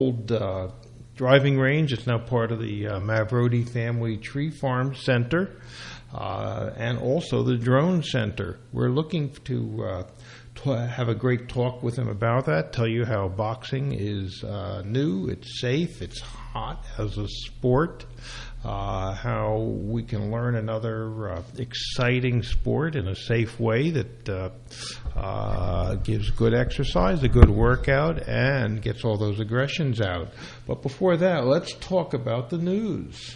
old driving range. It's now part of the Mavrodi Family Tree Farm Center and also the Drone Center. We're looking to have a great talk with him about that, tell you how boxing is new, it's safe, it's hot as a sport, how we can learn another exciting sport in a safe way that gives good exercise, a good workout, and gets all those aggressions out. But before that, let's talk about the news.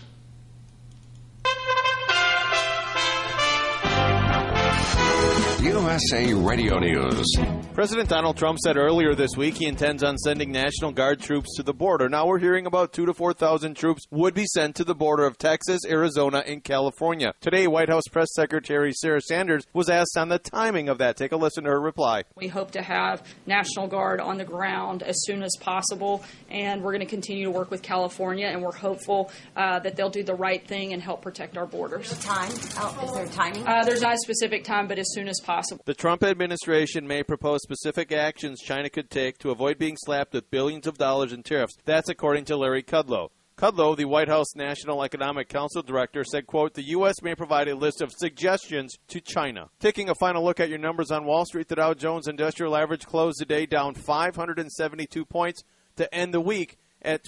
USA Radio News. President Donald Trump said earlier this week he intends on sending National Guard troops to the border. Now we're hearing about 2,000 to 4,000 troops would be sent to the border of Texas, Arizona, and California. Today, White House Press Secretary Sarah Sanders was asked on the timing of that. Take a listen to her reply. We hope to have National Guard on the ground as soon as possible, and we're going to continue to work with California, and we're hopeful that they'll do the right thing and help protect our borders. Time? Is there timing? There's not a specific time, but as soon as possible. The Trump administration may propose specific actions China could take to avoid being slapped with billions of dollars in tariffs. That's according to Larry Kudlow. Kudlow, the White House National Economic Council director, said, quote, the U.S. may provide a list of suggestions to China. Taking a final look at your numbers on Wall Street, the Dow Jones Industrial Average closed the day down 572 points to end the week at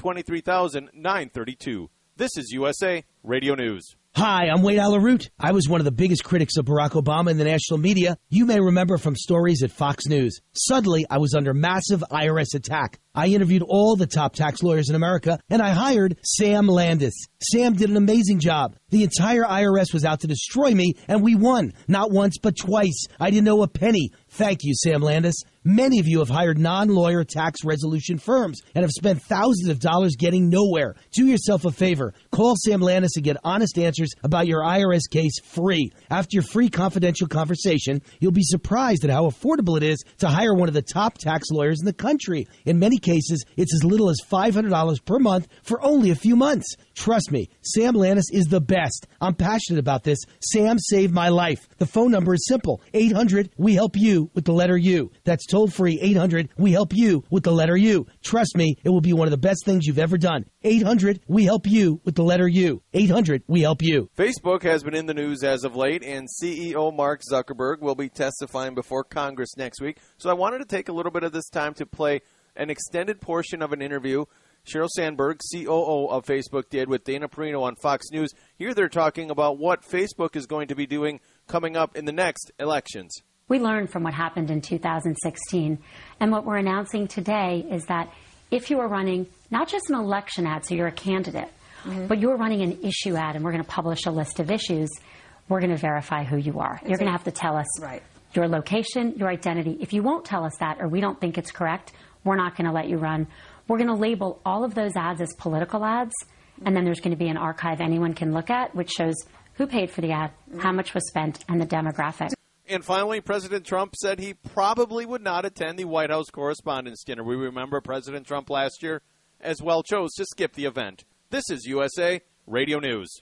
23,932. This is USA Radio News. Hi, I'm Wade Alaroot. I was one of the biggest critics of Barack Obama in the national media. You may remember from stories at Fox News. Suddenly, I was under massive IRS attack. I interviewed all the top tax lawyers in America, and I hired Sam Landis. Sam did an amazing job. The entire IRS was out to destroy me, and we won. Not once, but twice. I didn't owe a penny. Thank you, Sam Landis. Many of you have hired non-lawyer tax resolution firms and have spent thousands of dollars getting nowhere. Do yourself a favor. Call Sam Landis and get honest answers about your IRS case free. After your free confidential conversation, you'll be surprised at how affordable it is to hire one of the top tax lawyers in the country. In many cases, it's as little as $500 per month for only a few months. Trust me, Sam Landis is the best. I'm passionate about this. Sam saved my life. The phone number is simple. 800-WE-HELP-YOU with the letter U. That's toll free. 800-WE-HELP-YOU with the letter U. Trust me, it will be one of the best things you've ever done. 800-WE-HELP-YOU with the letter U. 800-WE-HELP-YOU. Facebook has been in the news as of late, and CEO Mark Zuckerberg will be testifying before Congress next week. So I wanted to take a little bit of this time to play an extended portion of an interview Sheryl Sandberg, COO of Facebook, did with Dana Perino on Fox News. Here they're talking about what Facebook is going to be doing coming up in the next elections. We learned from what happened in 2016, and what we're announcing today is that if you are running not just an election ad, so you're a candidate, but you're running an issue ad, and we're going to publish a list of issues, we're going to verify who you are. You're going to have to tell us your location, your identity. If you won't tell us that, or we don't think it's correct, we're not going to let you run. We're going to label all of those ads as political ads, and then there's going to be an archive anyone can look at, which shows who paid for the ad, how much was spent, and the demographic. And finally, President Trump said he probably would not attend the White House Correspondents' Dinner. We remember President Trump last year as well chose to skip the event. This is USA Radio News.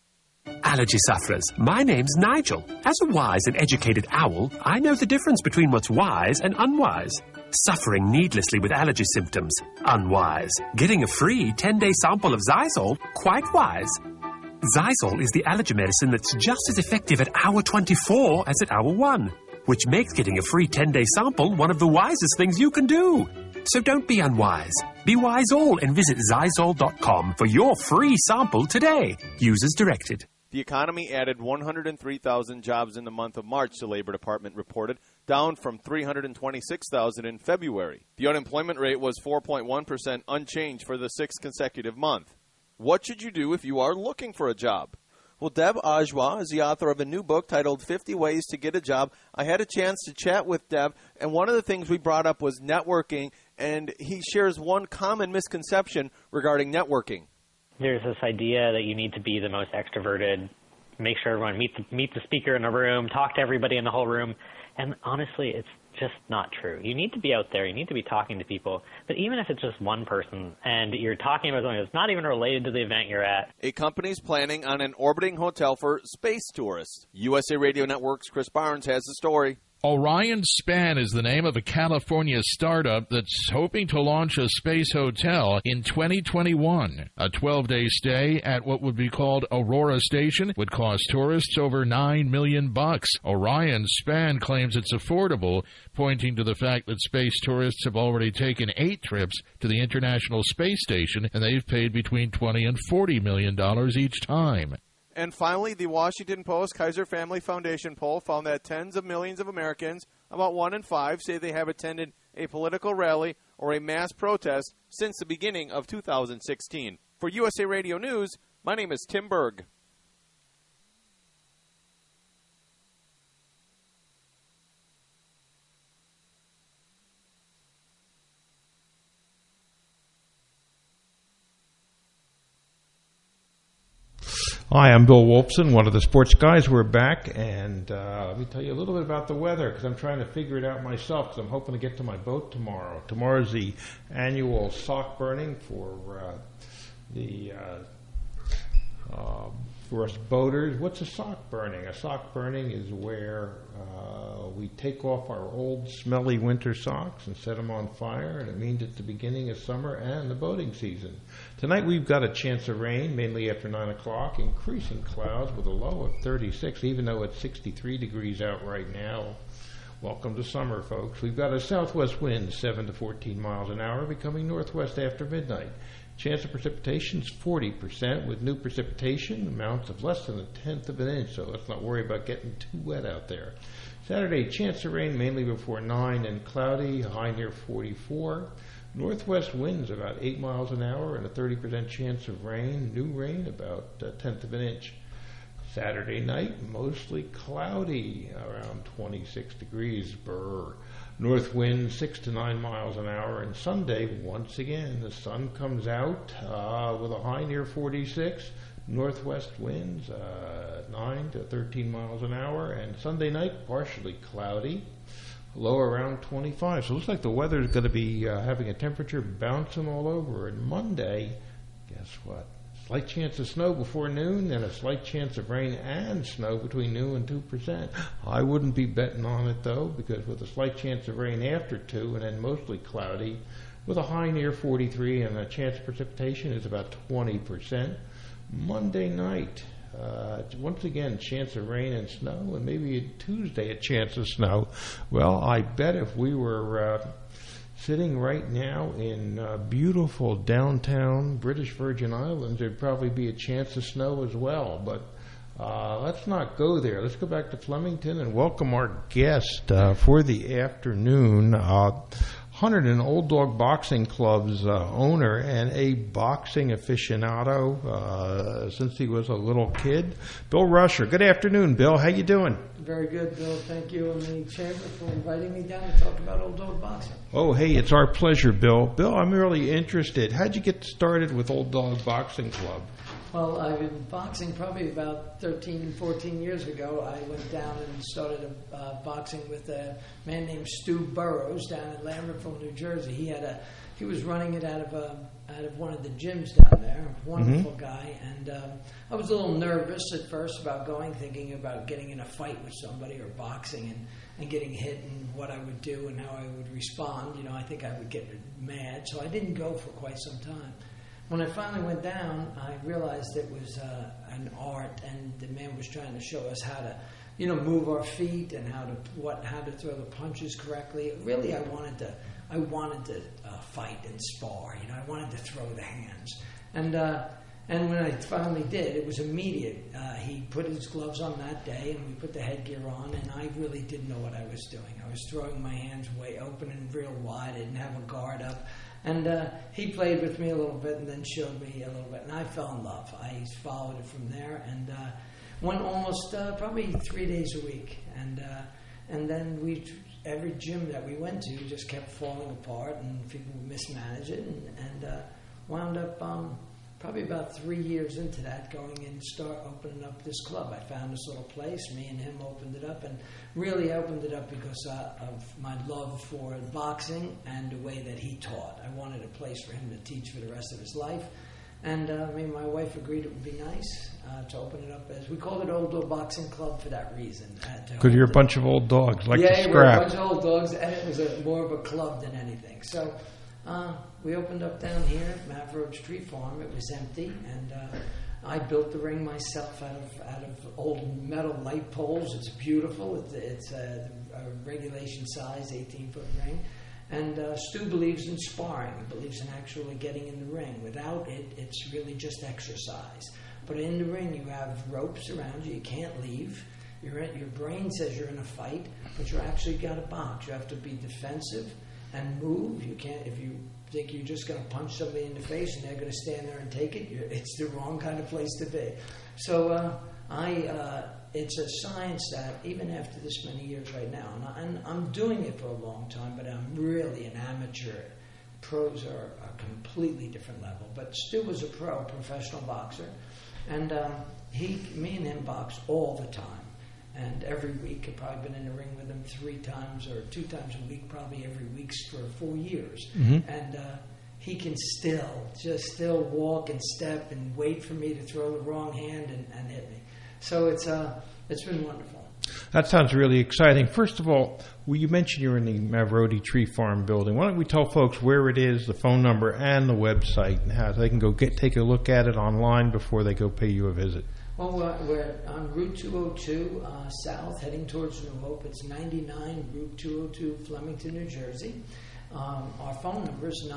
Allergy sufferers, my name's Nigel. As a wise and educated owl, I know the difference between what's wise and unwise. Suffering needlessly with allergy symptoms, unwise. Getting a free 10-day sample of Zysol, quite wise. Zysol is the allergy medicine that's just as effective at hour 24 as at hour 1, which makes getting a free 10-day sample one of the wisest things you can do. So don't be unwise. Be wise all and visit Zysol.com for your free sample today. Use as directed. The economy added 103,000 jobs in the month of March, the Labor Department reported, down from 326,000 in February. The unemployment rate was 4.1%, unchanged for the sixth consecutive month. What should you do if you are looking for a job? Well, Deb Ajwa is the author of a new book titled 50 Ways to Get a Job. I had a chance to chat with Deb, and one of the things we brought up was networking, and he shares one common misconception regarding networking. There's this idea that you need to be the most extroverted, make sure everyone meet the speaker in the room, talk to everybody in the whole room, and honestly, it's just not true. You need to be out there, you need to be talking to people, but even if it's just one person and you're talking about something that's not even related to the event you're at. A company's planning on an orbiting hotel for space tourists. USA Radio Network's Chris Barnes has the story. Orion Span is the name of a California startup that's hoping to launch a space hotel in 2021. A 12-day stay at what would be called Aurora Station would cost tourists over $9 million. Orion Span claims it's affordable, pointing to the fact that space tourists have already taken 8 trips to the International Space Station, and they've paid between $20 and $40 million each time. And finally, the Washington Post Kaiser Family Foundation poll found that tens of millions of Americans, about 1 in 5, say they have attended a political rally or a mass protest since the beginning of 2016. For USA Radio News, my name is Tim Berg. Hi, I'm Bill Wolfson, one of the sports guys. We're back, and let me tell you a little bit about the weather, because I'm trying to figure it out myself, because I'm hoping to get to my boat tomorrow. Tomorrow's the annual sock burning for us boaters. What's a sock burning? A sock burning is where we take off our old smelly winter socks and set them on fire, and it means it's the beginning of summer and the boating season. Tonight we've got a chance of rain, mainly after 9 o'clock, increasing clouds with a low of 36, even though it's 63 degrees out right now. Welcome to summer, folks. We've got a southwest wind, 7 to 14 miles an hour, becoming northwest after midnight. Chance of precipitation is 40%, with new precipitation amounts of less than 1/10 of an inch, so let's not worry about getting too wet out there. Saturday, chance of rain mainly before 9 and cloudy, high near 44. Northwest winds about 8 miles an hour and a 30% chance of rain. New rain about 1/10 of an inch. Saturday night, mostly cloudy, around 26 degrees. Brr. North wind 6 to 9 miles an hour. And Sunday, once again, the sun comes out with a high near 46. Northwest winds 9 to 13 miles an hour. And Sunday night, partially cloudy, low around 25. So it looks like the weather is going to be having a temperature bouncing all over. And Monday, guess what? Slight chance of snow before noon, and a slight chance of rain and snow between noon and 2%. I wouldn't be betting on it, though, because with a slight chance of rain after 2 and then mostly cloudy, with a high near 43 and a chance of precipitation is about 20%. Monday night, once again, chance of rain and snow, and maybe Tuesday a chance of snow. Well, I bet if we were sitting right now in beautiful downtown British Virgin Islands, there'd probably be a chance of snow as well. But let's not go there. Let's go back to Flemington and welcome our guest for the afternoon. Hunterdon Old Dog Boxing Club's owner and a boxing aficionado since he was a little kid, Bill Rusher. Good afternoon, Bill. How you doing? Very good, Bill. Thank you and the chamber for inviting me down to talk about Old Dog Boxing. Oh, hey, it's our pleasure, Bill. Bill, I'm really interested. How'd you get started with Old Dog Boxing Club? Well, I've been boxing probably about 13, 14 years ago. I went down and started boxing with a man named Stu Burrows down in Lambertville, New Jersey. He was running it out of one of the gyms down there. Wonderful guy, and I was a little nervous at first about going, thinking about getting in a fight with somebody or boxing and getting hit and what I would do and how I would respond. You know, I think I would get mad, so I didn't go for quite some time. When I finally went down, I realized it was an art, and the man was trying to show us how to, move our feet and how to throw the punches correctly. Really, I wanted to fight and spar. I wanted to throw the hands, and when I finally did, it was immediate. He put his gloves on that day, and we put the headgear on, and I really didn't know what I was doing. I was throwing my hands way open and real wide. I didn't have a guard up. And he played with me a little bit and then showed me a little bit. And I fell in love. I followed it from there and went almost probably 3 days a week. And then every gym that we went to just kept falling apart and people would mismanage it. And wound up probably about 3 years into that, going and start opening up this club. I found this little place. Me and him opened it up, and really opened it up because of my love for boxing and the way that he taught. I wanted a place for him to teach for the rest of his life, And me and my wife agreed it would be nice to open it up as, we called it Old Dog Boxing Club for that reason. Because you're a bunch of old dogs, like yeah, to scrap. we're a bunch of old dogs, and it was more of a club than anything. So we opened up down here at Mav Road Tree Farm. It was empty, and I built the ring myself out of old metal light poles. It's beautiful. It's a regulation size, 18-foot ring. And Stu believes in sparring. He believes in actually getting in the ring. Without it, it's really just exercise. But in the ring, you have ropes around you. You can't leave. Your brain says you're in a fight, but you actually got to box. You have to be defensive and move. You can't, if you think you're just going to punch somebody in the face and they're going to stand there and take it, it's the wrong kind of place to be. So it's a science that even after this many years right now, and I'm doing it for a long time, but I'm really an amateur. Pros are a completely different level. But Stu was a professional boxer, and me and him box all the time. And every week, I've probably been in the ring with him 3 times or 2 times a week, probably every week for 4 years. Mm-hmm. And he can still walk and step and wait for me to throw the wrong hand and hit me. So it's been wonderful. That sounds really exciting. First of all, you mentioned you're in the Mavrodi Tree Farm building. Why don't we tell folks where it is, the phone number, and the website, and how they can go take a look at it online before they go pay you a visit? Well, we're on Route 202 south, heading towards New Hope. It's 99 Route 202, Flemington, New Jersey. Our phone number is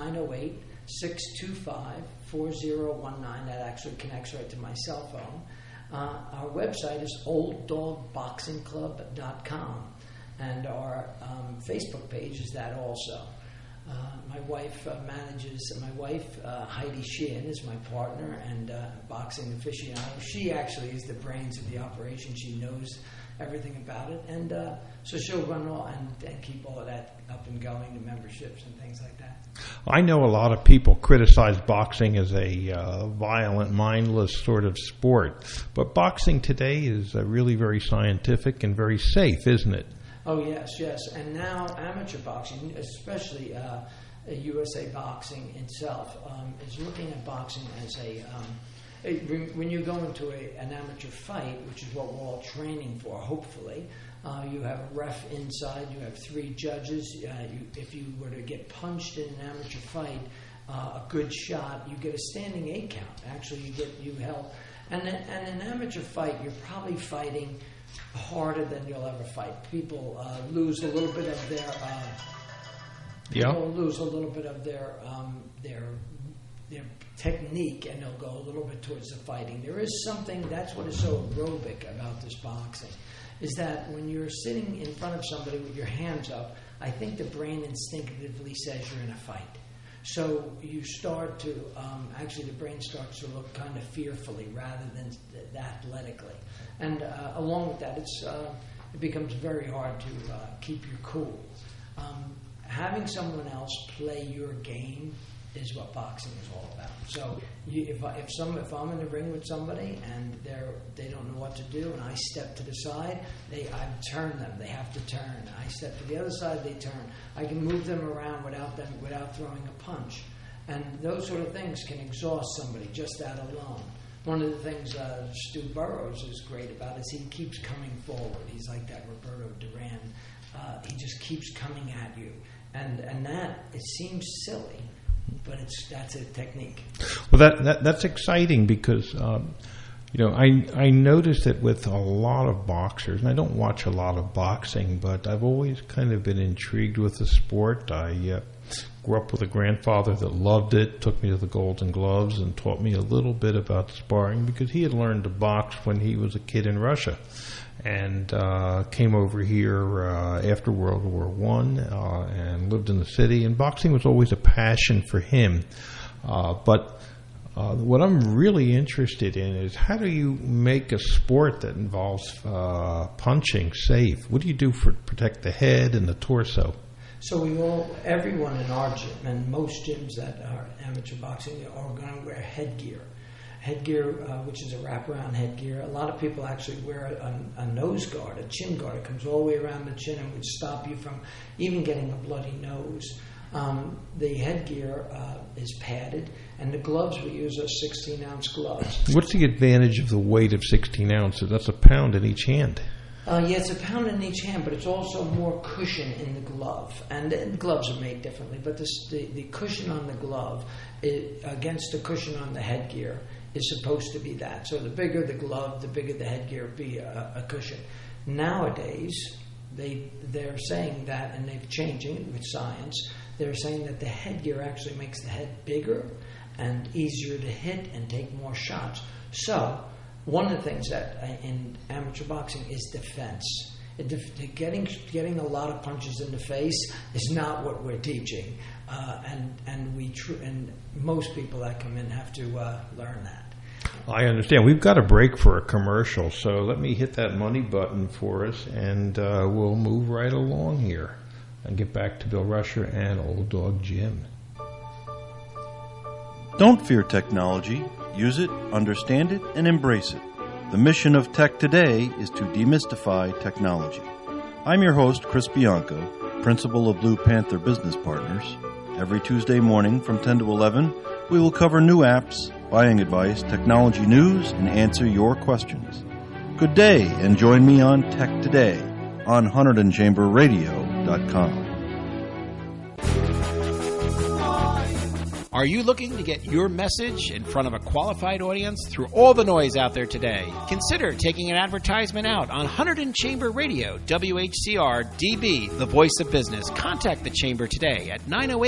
908-625-4019. That actually connects right to my cell phone. Our website is olddogboxingclub.com, and our Facebook page is that also. My wife Heidi Sheehan is my partner and boxing aficionado. She actually is the brains of the operation. She knows everything about it, and so she'll run all and keep all of that up and going, the memberships and things like that. I know a lot of people criticize boxing as a violent, mindless sort of sport, but boxing today is really very scientific and very safe, isn't it? Oh, yes. And now amateur boxing, especially USA Boxing itself, is looking at boxing as when you go into an amateur fight, which is what we're all training for, hopefully, you have a ref inside, you have 3 judges. If you were to get punched in an amateur fight, a good shot, you get a standing 8 count. Actually, you help. And in an amateur fight, you're probably fighting harder than you'll ever fight. People lose a little bit of their their technique, and they'll go a little bit towards the fighting. There is something, that's what is so aerobic about this boxing, is that when you're sitting in front of somebody with your hands up, I think the brain instinctively says you're in a fight. So you start to, actually the brain starts to look kind of fearfully rather than athletically. And along with that, it becomes very hard to keep your cool. Having someone else play your game is what boxing is all about. So if I'm in the ring with somebody and they don't know what to do, and I step to the side, I turn them. They have to turn. I step to the other side, they turn. I can move them around without throwing a punch, and those sort of things can exhaust somebody just that alone. One of the things Stu Burrows is great about is he keeps coming forward. He's like that Roberto Duran. He just keeps coming at you, and that, it seems silly, but that's a technique. Well, that's exciting because I noticed it with a lot of boxers, and I don't watch a lot of boxing, but I've always kind of been intrigued with the sport. I grew up with a grandfather that loved it, took me to the Golden Gloves, and taught me a little bit about sparring because he had learned to box when he was a kid in Russia, and came over here after World War I and lived in the city. And boxing was always a passion for him. But what I'm really interested in is, how do you make a sport that involves punching safe? What do you do to protect the head and the torso? So everyone in our gym, and most gyms that are amateur boxing, are going to wear headgear. Headgear, which is a wraparound headgear. A lot of people actually wear a nose guard, a chin guard. It comes all the way around the chin and would stop you from even getting a bloody nose. The headgear is padded, and the gloves we use are 16-ounce gloves. What's the advantage of the weight of 16 ounces? That's a pound in each hand. Yeah, it's a pound in each hand, but it's also more cushion in the glove. And the gloves are made differently, but the cushion on the glove against the cushion on the headgear is supposed to be that. So the bigger the glove, the bigger the headgear be a cushion. Nowadays, they're saying that, and they're changing it with science, they're saying that the headgear actually makes the head bigger and easier to hit and take more shots. So one of the things that in amateur boxing is defense. Getting a lot of punches in the face is not what we're teaching, and most people that come in have to learn that. I understand. We've got a break for a commercial, so let me hit that money button for us, and we'll move right along here and get back to Bill Rusher and Old Dog Jim. Don't fear technology. Use it, understand it, and embrace it. The mission of Tech Today is to demystify technology. I'm your host, Chris Bianco, principal of Blue Panther Business Partners. Every Tuesday morning from 10 to 11, we will cover new apps, buying advice, technology news, and answer your questions. Good day, and join me on Tech Today on HunterdonChamberRadio.com. Are you looking to get your message in front of a qualified audience through all the noise out there today? Consider taking an advertisement out on Hunterdon Chamber Radio, WHCR DB, the voice of business. Contact the Chamber today at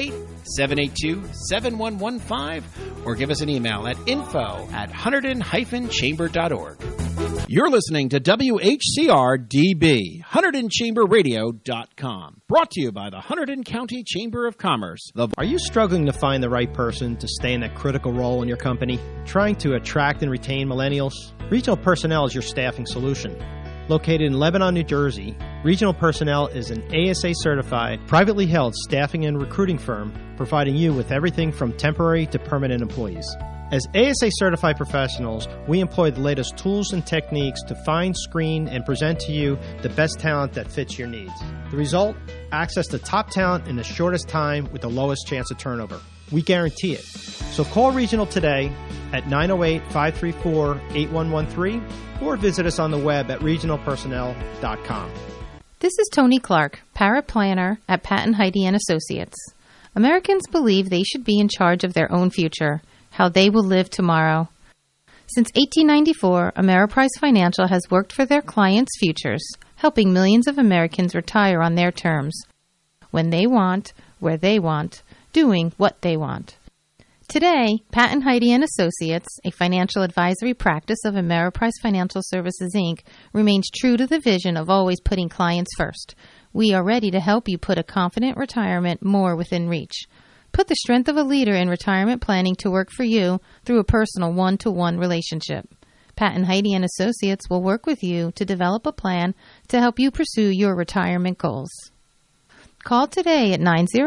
908-782-7115 or give us an email at info@hunterdon-chamber.org. You're listening to WHCR DB, HunterdonChamberRadio.com. Brought to you by the Hunterdon County Chamber of Commerce. Are you struggling to find the right person to stay in that critical role in your company? Trying to attract and retain millennials? Regional Personnel is your staffing solution. Located in Lebanon, New Jersey, Regional Personnel is an ASA-certified, privately held staffing and recruiting firm providing you with everything from temporary to permanent employees. As ASA-certified professionals, we employ the latest tools and techniques to find, screen, and present to you the best talent that fits your needs. The result? Access to top talent in the shortest time with the lowest chance of turnover. We guarantee it. So call Regional today at 908-534-8113 or visit us on the web at regionalpersonnel.com. This is Tony Clark, paraplanner at Patton Heidi & Associates. Americans believe they should be in charge of their own future, how they will live tomorrow. Since 1894, Ameriprise Financial has worked for their clients' futures, helping millions of Americans retire on their terms, when they want, where they want, doing what they want. Today, Patton Heidi & Associates, a financial advisory practice of Ameriprise Financial Services, Inc., remains true to the vision of always putting clients first. We are ready to help you put a confident retirement more within reach. Put the strength of a leader in retirement planning to work for you through a personal one-to-one relationship. Patton Heidi & Associates will work with you to develop a plan to help you pursue your retirement goals. Call today at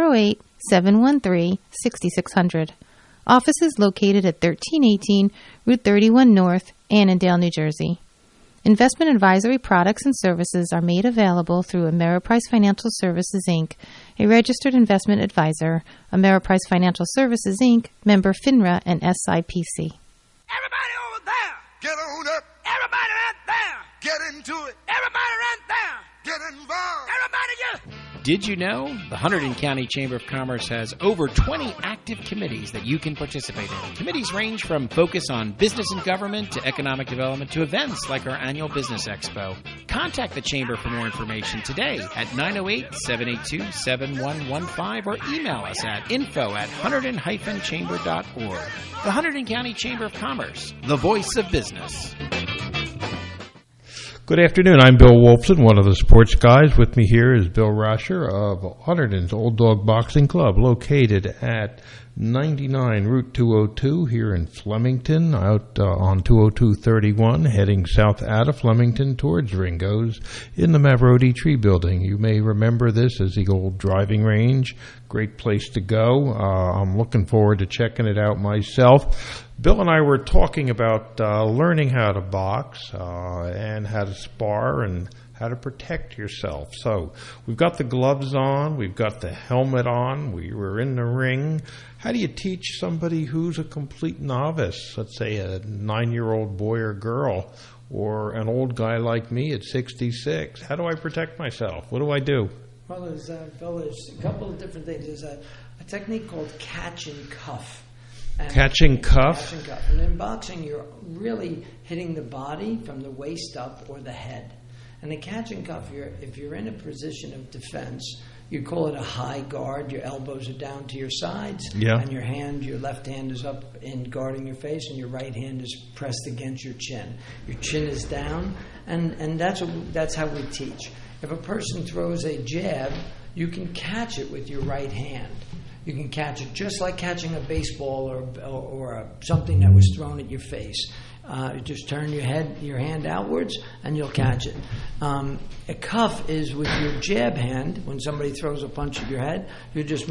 908-713-6600. Office is located at 1318 Route 31 North, Annandale, New Jersey. Investment advisory products and services are made available through Ameriprise Financial Services, Inc., a registered investment advisor. Ameriprise Financial Services, Inc., member FINRA and SIPC. Everybody over there, get on up. Everybody right there, get into it. Everybody right there, get involved. Everybody just... Did you know the Hunterdon County Chamber of Commerce has over 20 active committees that you can participate in? Committees range from focus on business and government to economic development to events like our annual Business Expo. Contact the Chamber for more information today at 908-782-7115 or email us at info@hunterdon-chamber.org. The Hunterdon County Chamber of Commerce, the voice of business. Good afternoon. I'm Bill Wolfson, one of the sports guys. With me here is Bill Rasher of Hunterdon's Old Dog Boxing Club, located at 99 Route 202 here in Flemington, out on 202-31, heading south out of Flemington towards Ringo's in the Mavrodi Tree Building. You may remember this as the old driving range. Great place to go. I'm looking forward to checking it out myself. Bill and I were talking about learning how to box and how to spar and how to protect yourself. So we've got the gloves on, we've got the helmet on, we were in the ring. How do you teach somebody who's a complete novice, let's say a 9-year-old boy or girl, or an old guy like me at 66? How do I protect myself? What do I do? Well, there's a couple of different things. There's a technique called catch and cuff. Catching cuff? Catch and cuff. And in boxing, you're really hitting the body from the waist up or the head. And the catch and cuff, if you're in a position of defense, you call it a high guard. Your elbows are down to your sides, and your left hand is up in guarding your face, and your right hand is pressed against your chin. Your chin is down, and that's how we teach. If a person throws a jab, you can catch it with your right hand. You can catch it just like catching a baseball or something that was thrown at your face. You just turn your hand outwards, and you'll catch it. A cuff is with your jab hand. When somebody throws a punch at your head, you're just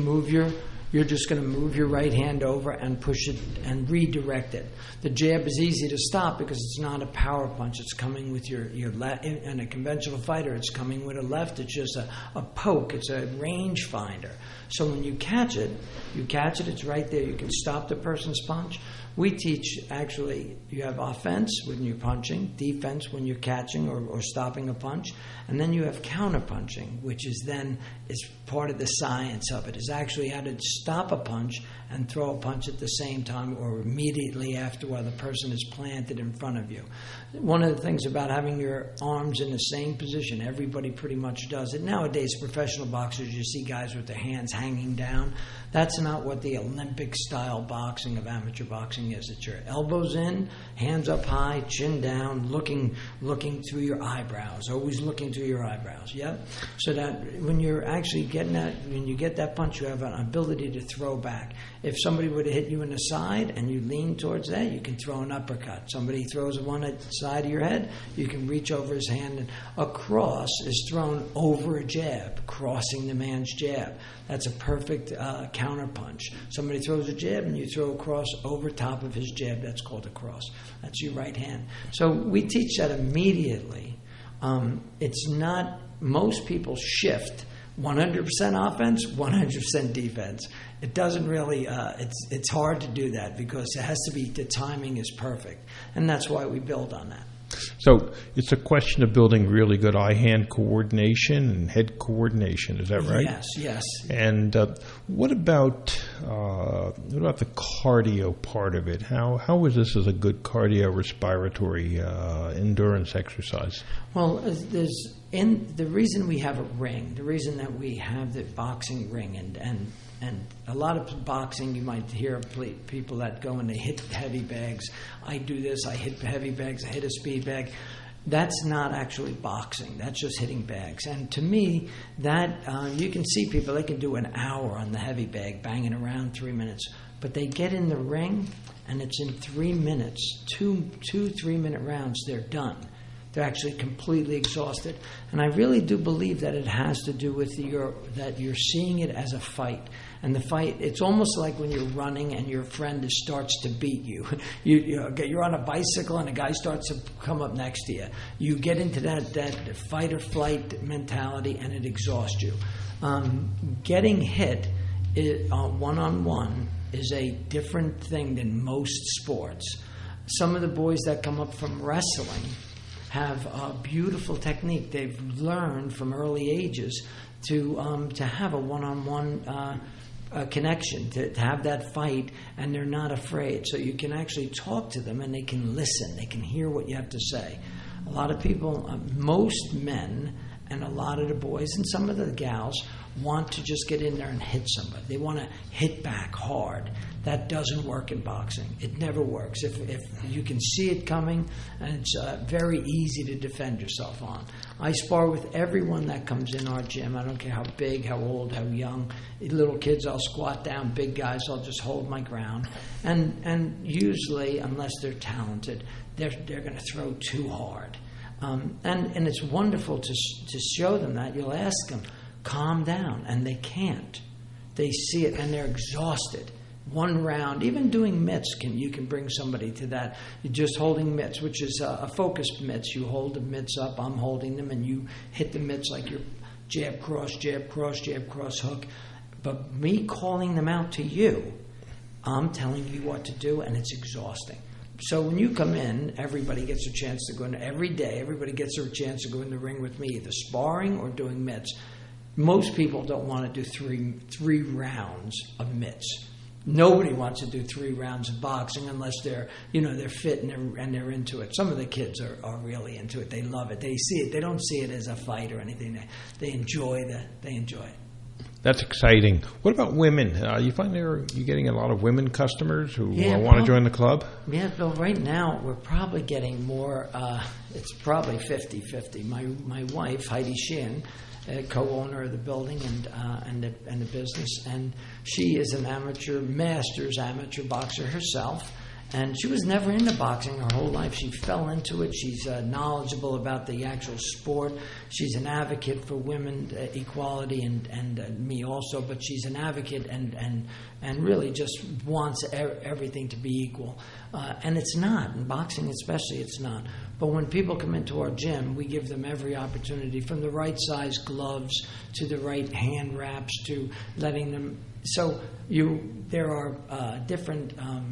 going to move your right hand over and push it and redirect it. The jab is easy to stop because it's not a power punch. It's coming with your left. In a conventional fighter, it's coming with a left. It's just a poke. It's a range finder. So when you catch it, it's right there. You can stop the person's punch. We teach, actually, you have offense when you're punching, defense when you're catching or stopping a punch, and then you have counter-punching, which is part of the science of it, is actually how to stop a punch and throw a punch at the same time or immediately after while the person is planted in front of you. One of the things about having your arms in the same position, everybody pretty much does it. Nowadays, professional boxers, you see guys with their hands hanging down. That's not what the Olympic-style boxing of amateur boxing is. It's your elbows in, hands up high, chin down, looking through your eyebrows, always looking through your eyebrows, So that when you're actually when you get that punch, you have an ability to throw back. If somebody were to hit you in the side and you lean towards that, you can throw an uppercut. Somebody throws one at the side of your head, you can reach over his hand. And a cross is thrown over a jab, crossing the man's jab. That's a perfect counter punch. Somebody throws a jab and you throw a cross over top of his jab. That's called a cross. That's your right hand. So we teach that immediately. It's not, most people shift 100% offense, 100% defense. It doesn't really, it's hard to do that because it has to be, the timing is perfect. And that's why we build on that. So it's a question of building really good eye-hand coordination and head coordination. Is that right? Yes. And what about the cardio part of it? How is this as a good cardio-respiratory endurance exercise? Well, the reason we have a ring, the reason that we have the boxing ring, and a lot of boxing, you might hear people that go and they hit heavy bags. I do this, I hit heavy bags, I hit a speed bag. That's not actually boxing. That's just hitting bags. And to me, that you can see people, they can do an hour on the heavy bag, banging around 3 minutes. But they get in the ring, and it's in 3 minutes, two 3-minute rounds, they're done. They're actually completely exhausted. And I really do believe that it has to do with that you're seeing it as a fight. And the fight, it's almost like when you're running and your friend starts to beat you. You're on a bicycle and a guy starts to come up next to you. You get into that fight or flight mentality and it exhausts you. Getting hit one-on-one is a different thing than most sports. Some of the boys that come up from wrestling have a beautiful technique. They've learned from early ages to have a one-on-one connection, to have that fight, and they're not afraid. So you can actually talk to them, and they can listen. They can hear what you have to say. A lot of people, most men, and a lot of the boys, and some of the gals, want to just get in there and hit somebody. They want to hit back hard. That doesn't work in boxing. It never works. If you can see it coming, and it's very easy to defend yourself on. I spar with everyone that comes in our gym. I don't care how big, how old, how young. Little kids, I'll squat down. Big guys, I'll just hold my ground. And usually, unless they're talented, they're going to throw too hard. And it's wonderful to show them that. You'll ask them, calm down, and they can't. They see it, and they're exhausted. one round, even doing mitts, you can bring somebody to that. You're just holding mitts, which is a focused mitts. You hold the mitts up, I'm holding them, and you hit the mitts like you're jab, cross, hook. But me calling them out to you, I'm telling you what to do, and it's exhausting. So when you come in, everybody gets a chance to go in. Every day, everybody gets a chance to go in the ring with me, either sparring or doing mitts. Most people don't want to do three rounds of mitts. Nobody wants to do 3 rounds of boxing unless they're fit and they're into it. Some of the kids are really into it. They love it. They see it. They don't see it as a fight or anything. They enjoy it. That's exciting. What about women? You find you're getting a lot of women customers who want to join the club? Yeah, Bill, right now we're probably getting more, it's probably 50-50. My wife, Heidi Sheehan, co-owner of the building and the business, and she is an masters amateur boxer herself. And she was never into boxing her whole life. She fell into it. She's knowledgeable about the actual sport. She's an advocate for women equality and me also. But she's an advocate and really just wants everything to be equal. And it's not. In boxing especially, it's not. But when people come into our gym, we give them every opportunity, from the right size gloves to the right hand wraps to letting them. So there are different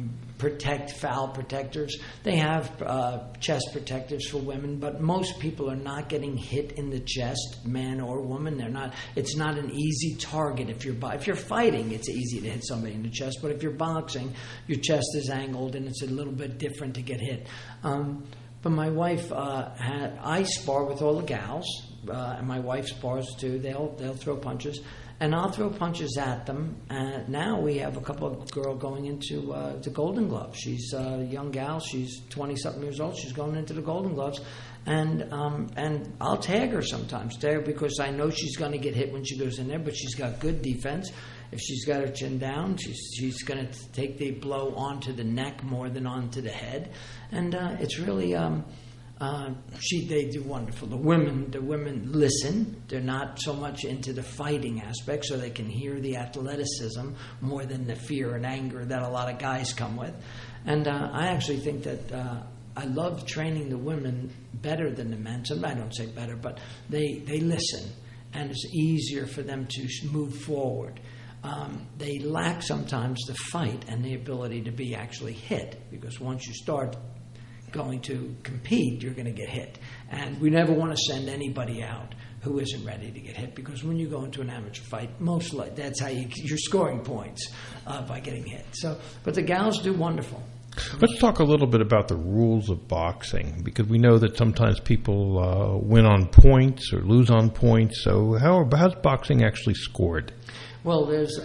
foul protectors. They have chest protectors for women, but most people are not getting hit in the chest, man or woman. They're not. It's not an easy target. If you're fighting, it's easy to hit somebody in the chest. But if you're boxing, your chest is angled, and it's a little bit different to get hit. But my wife, I spar with all the gals, and my wife spars too. They'll throw punches. And I'll throw punches at them. And now we have a couple of girls going into the Golden Gloves. She's a young gal. She's 20-something years old. She's going into the Golden Gloves. And I'll tag her sometimes, because I know she's going to get hit when she goes in there, but she's got good defense. If she's got her chin down, she's going to take the blow onto the neck more than onto the head. And it's really... they do wonderful. The women listen. They're not so much into the fighting aspect, so they can hear the athleticism more than the fear and anger that a lot of guys come with. And I actually think that I love training the women better than the men. So I don't say better, but they listen, and it's easier for them to move forward. They lack sometimes the fight and the ability to be actually hit, because once you start going to compete, you're going to get hit. And we never want to send anybody out who isn't ready to get hit, because when you go into an amateur fight, that's how you're scoring points by getting hit. So, but the gals do wonderful. Let's talk a little bit about the rules of boxing, because we know that sometimes people win on points or lose on points. So how's boxing actually scored? Well, there's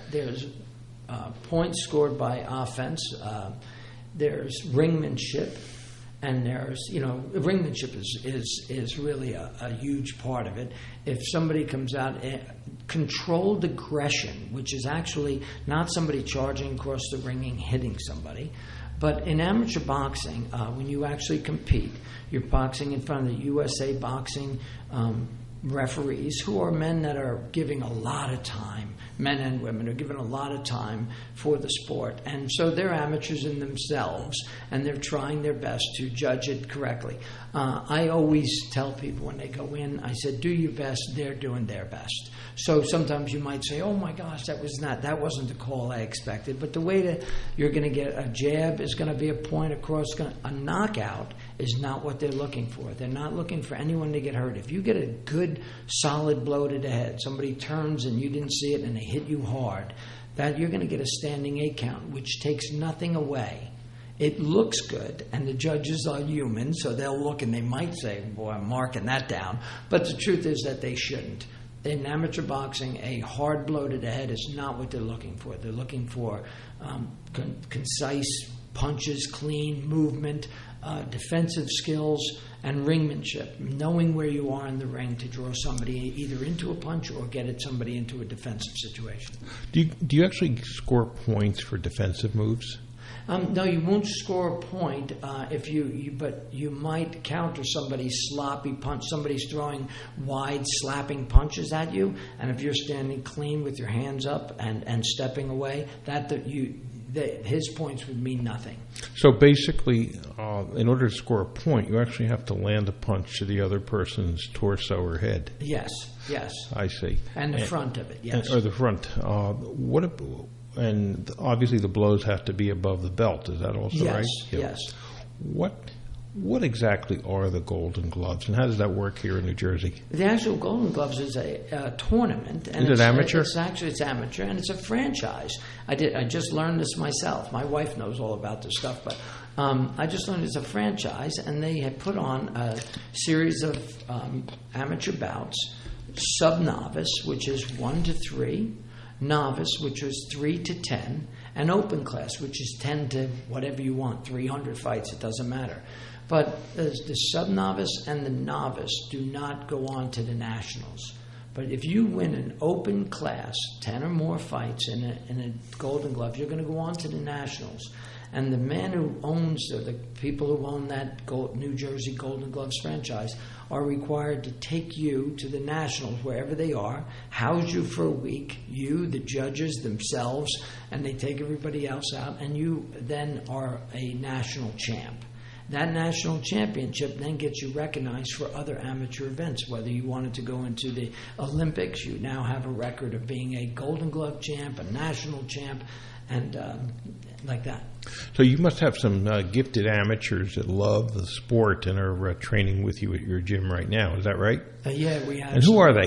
points scored by offense. There's ringmanship. And there's, ringmanship is really a huge part of it. If somebody comes out, controlled aggression, which is actually not somebody charging across the ring and hitting somebody. But in amateur boxing, when you actually compete, you're boxing in front of the USA Boxing referees, who are men that are giving a lot of time. Men and women are given a lot of time for the sport. And so they're amateurs in themselves, and they're trying their best to judge it correctly. I always tell people when they go in, I said, do your best, they're doing their best. So sometimes you might say, oh my gosh, that wasn't the call I expected. But the way that you're going to get a jab is going to be a point across. A knockout is not what they're looking for. They're not looking for anyone to get hurt. If you get a good, solid blow to the head, somebody turns and you didn't see it and they hit you hard, that you're going to get a standing 8 count, which takes nothing away. It looks good, and the judges are human, so they'll look and they might say, boy, I'm marking that down. But the truth is that they shouldn't. In amateur boxing, a hard blow to the head is not what they're looking for. They're looking for concise punches, clean movement, defensive skills, and ringmanship, knowing where you are in the ring to draw somebody either into a punch or get somebody into a defensive situation. Do you actually score points for defensive moves? No, you won't score a point if but you might counter somebody's sloppy punch. Somebody's throwing wide, slapping punches at you, and if you're standing clean with your hands up and stepping away, his points would mean nothing. So basically, in order to score a point, you actually have to land a punch to the other person's torso or head. Yes. I see. And the front of it, yes. Or the front. And obviously the blows have to be above the belt. Is that also right? Yes. What exactly are the Golden Gloves, and how does that work here in New Jersey? The actual Golden Gloves is a tournament. And is it amateur? It's amateur, and it's a franchise. I just learned this myself. My wife knows all about this stuff, but I just learned it's a franchise, and they had put on a series of amateur bouts, sub-novice, which is 1 to 3, novice, which was 3 to 10, and open class, which is 10 to whatever you want, 300 fights, it doesn't matter. But the sub-novice and the novice do not go on to the nationals. But if you win an open class, 10 or more fights in a Golden Glove, you're going to go on to the nationals. And the man who owns, the people who own that New Jersey Golden Gloves franchise are required to take you to the nationals, wherever they are, house you for a week, you, the judges themselves, and they take everybody else out, and you then are a national champ. That national championship then gets you recognized for other amateur events. Whether you wanted to go into the Olympics, you now have a record of being a Golden Glove champ, a national champ, and like that. So you must have some gifted amateurs that love the sport and are training with you at your gym right now. Is that right? Yeah, we have. And who are they?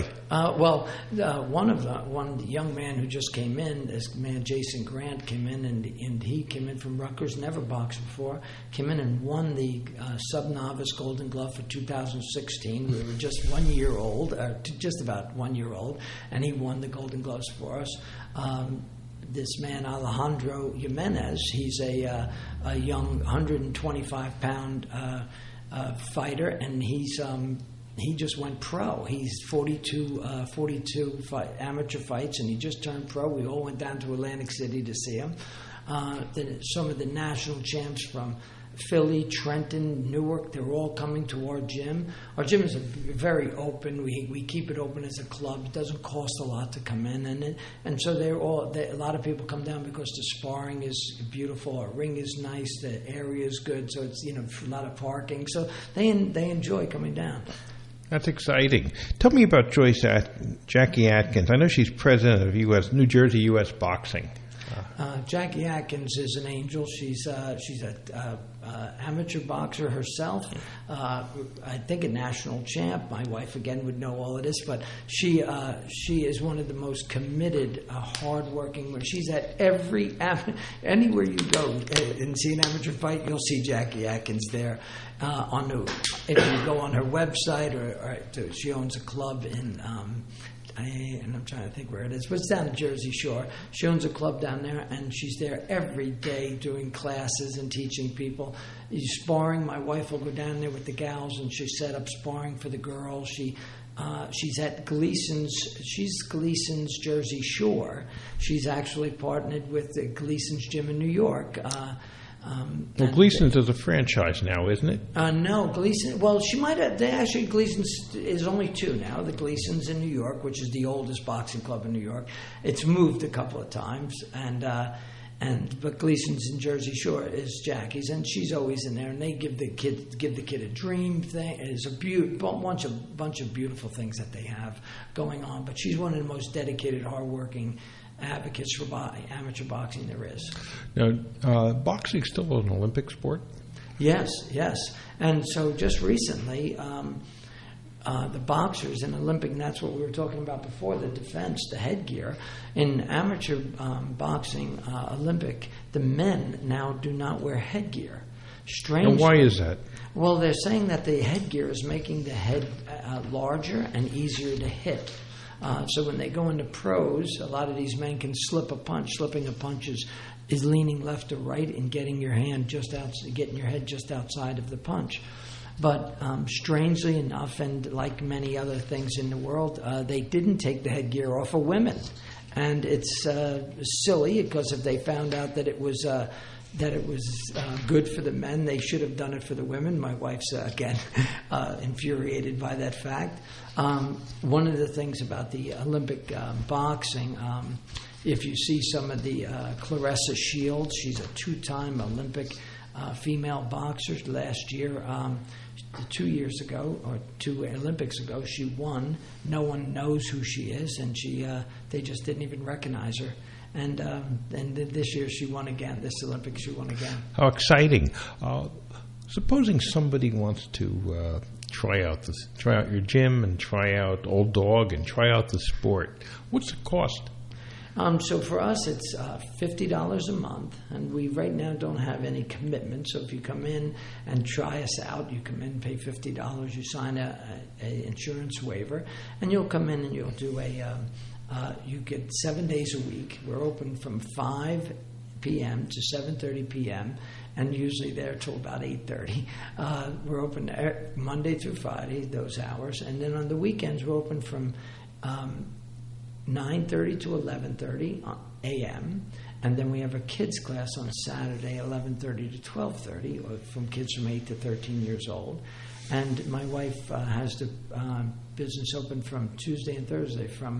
One young man who just came in, this man Jason Grant came in, and he came in from Rutgers, never boxed before, came in and won the sub-novice Golden Glove for 2016. We were just 1 year old, just about 1 year old, and he won the Golden Gloves for us. This man, Alejandro Jimenez, he's a young 125-pound fighter, and he just went pro. He's 42 amateur fights, and he just turned pro. We all went down to Atlantic City to see him. Some of the national champs from Philly, Trenton, Newark, they're all coming to our gym. Our gym is very open. We keep it open as a club. It doesn't cost a lot to come in, and so a lot of people come down because the sparring is beautiful. Our ring is nice. The area is good, so it's a lot of parking. So they enjoy coming down. That's exciting. Tell me about Jackie Atkins. I know she's president of New Jersey U.S. Boxing. Jackie Atkins is an angel. She's a amateur boxer herself. I think a national champ. My wife again would know all of this, but she is one of the most committed, hardworking. She's at anywhere you go and see an amateur fight, you'll see Jackie Atkins there. If you go on her website, she owns a club in. And I'm trying to think where it is, but it's down the Jersey Shore. She owns a club down there, and she's there every day doing classes and teaching people. Sparring, my wife will go down there with the gals, and she set up sparring for the girls. She's at Gleason's. She's Gleason's Jersey Shore. She's actually partnered with the Gleason's Gym in New York. Gleason's is a franchise now, isn't it? No, Gleason. Well, she might have. Gleason's is only 2 now. The Gleason's in New York, which is the oldest boxing club in New York. It's moved a couple of times, but Gleason's in Jersey Shore is Jackie's, and she's always in there. And they give the kid a dream thing. It's a bunch of beautiful things that they have going on. But she's one of the most dedicated, hardworking advocates for amateur boxing there is. Now, boxing still an Olympic sport? Yes. And so just recently, the boxers in Olympic, and that's what we were talking about before, the defense, the headgear. In amateur boxing Olympic, the men now do not wear headgear. Strangely. And why is that? Well, they're saying that the headgear is making the head larger and easier to hit. So when they go into pros, a lot of these men can slip a punch. Slipping a punch is leaning left to right and getting your head just outside of the punch. But strangely enough, and like many other things in the world, they didn't take the headgear off of women. And it's silly, because if they found out that it was that it was good for the men. They should have done it for the women. My wife's, again, infuriated by that fact. One of the things about the Olympic boxing, if you see some of the Claressa Shields, she's a 2-time Olympic female boxer. Last year, 2 years ago, or 2 Olympics ago, she won. No one knows who she is, and they just didn't even recognize her. And this year she won again. This Olympics she won again. How exciting! Supposing somebody wants to try out your gym and try out Old Dog and try out the sport, what's the cost? So for us, it's $50 a month, and we right now don't have any commitment. So if you come in and try us out, you come in and pay $50. You sign a insurance waiver, and you'll come in and you'll do you get 7 days a week. We're open from 5 p.m. to 7:30 p.m. and usually there till about 8:30. We're open Monday through Friday, those hours, and then on the weekends we're open from 9:30 to 11:30 a.m. And then we have a kids class on Saturday, 11:30 to 12:30, from kids from 8 to 13 years old. And my wife has the business open from Tuesday and Thursday from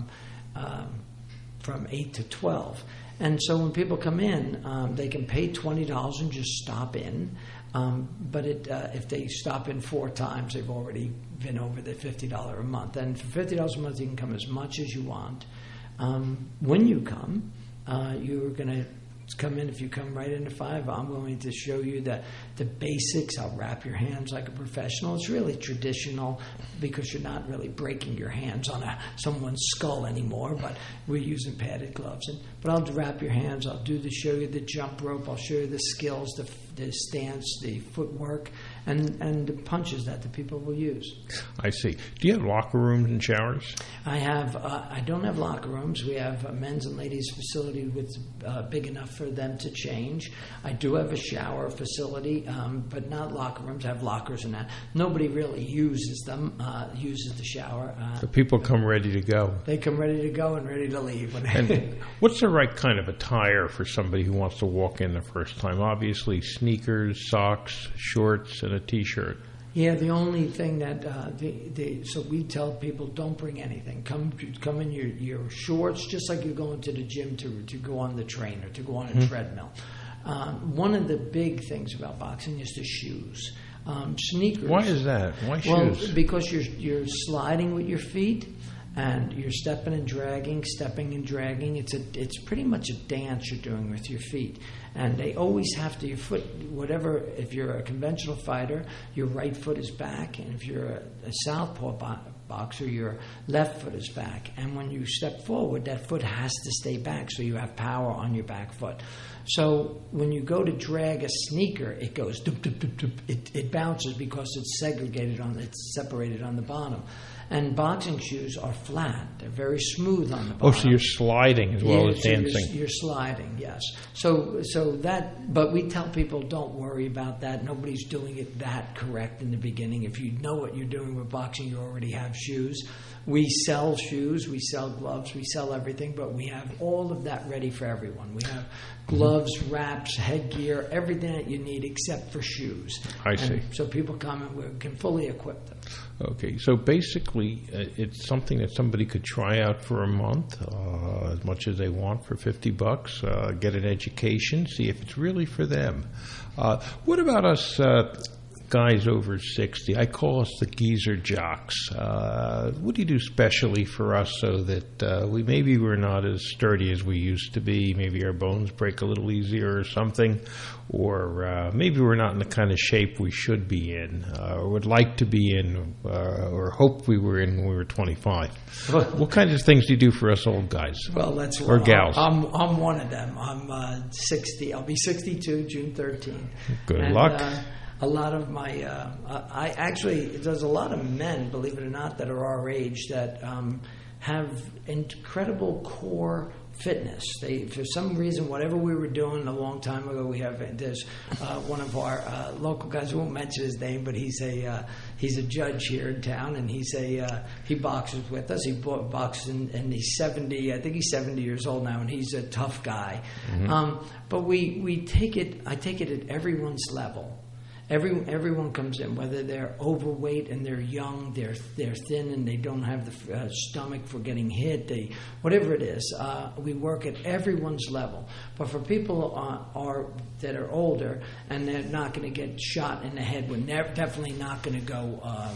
8 to 12. And so when people come in, they can pay $20 and just stop in. But if they stop in 4 times, they've already been over the $50 a month. And for $50 a month, you can come as much as you want. When you come, you're going to come in. If you come right into 5, I'm going to show you the basics. I'll wrap your hands like a professional. It's really traditional because you're not really breaking your hands on someone's skull anymore, but we're using padded gloves. But I'll wrap your hands. I'll show you the jump rope. I'll show you the skills, the stance, the footwork, and the punches that the people will use. I see. Do you have locker rooms and showers? I don't have locker rooms. We have a men's and ladies facility with big enough for them to change. I do have a shower facility, but not locker rooms. I have lockers and that. Nobody really uses them, uses the shower. The people come ready to go. They come ready to go and ready to leave. And what's the right kind of attire for somebody who wants to walk in the first time? Obviously, sneakers, socks, shorts, and a T-shirt. Yeah, the only thing that so we tell people, don't bring anything. Come in your shorts, just like you're going to the gym to go on the train or to go on a treadmill. One of the big things about boxing is the shoes. Sneakers. Why is that? Why shoes? Well, because you're sliding with your feet. And you're stepping and dragging. It's pretty much a dance you're doing with your feet. And they always have to, your foot, whatever, if you're a conventional fighter, your right foot is back. And if you're a southpaw boxer, your left foot is back. And when you step forward, that foot has to stay back so you have power on your back foot. So when you go to drag a sneaker, it goes, doop, doop, doop, doop. It bounces because it's separated on the bottom. And boxing shoes are flat. They're very smooth on the bottom. Oh, so you're sliding as well as dancing. You're sliding, yes. So that, but we tell people, don't worry about that. Nobody's doing it that correct in the beginning. If you know what you're doing with boxing, you already have shoes. We sell shoes, we sell gloves, we sell everything, but we have all of that ready for everyone. We have gloves, wraps, headgear, everything that you need except for shoes. I see. So people come and we can fully equip them. Okay, so basically it's something that somebody could try out for a month, as much as they want for $50, get an education, see if it's really for them. What about us guys over 60? I call us the geezer jocks. What do you do specially for us so that we're not as sturdy as we used to be? Maybe our bones break a little easier or something, or maybe we're not in the kind of shape we should be in, or would like to be in, or hope we were in when we were 25. What kinds of things do you do for us old guys? Well, that's or gals. I'm one of them. I'm 60. I'll be 62 June 13th. Good luck. A lot of my, there's a lot of men, believe it or not, that are our age that have incredible core fitness. For some reason, whatever we were doing a long time ago, there's one of our local guys. I won't mention his name, but he's a judge here in town, and he boxes with us. He boxes, and he's 70. I think he's 70 years old now, and he's a tough guy. Mm-hmm. But we take it. I take it at everyone's level. Everyone comes in, whether they're overweight and they're young, they're thin and they don't have the stomach for getting hit, whatever it is. We work at everyone's level. But for people that are older and they're not going to get shot in the head, we're definitely not going to go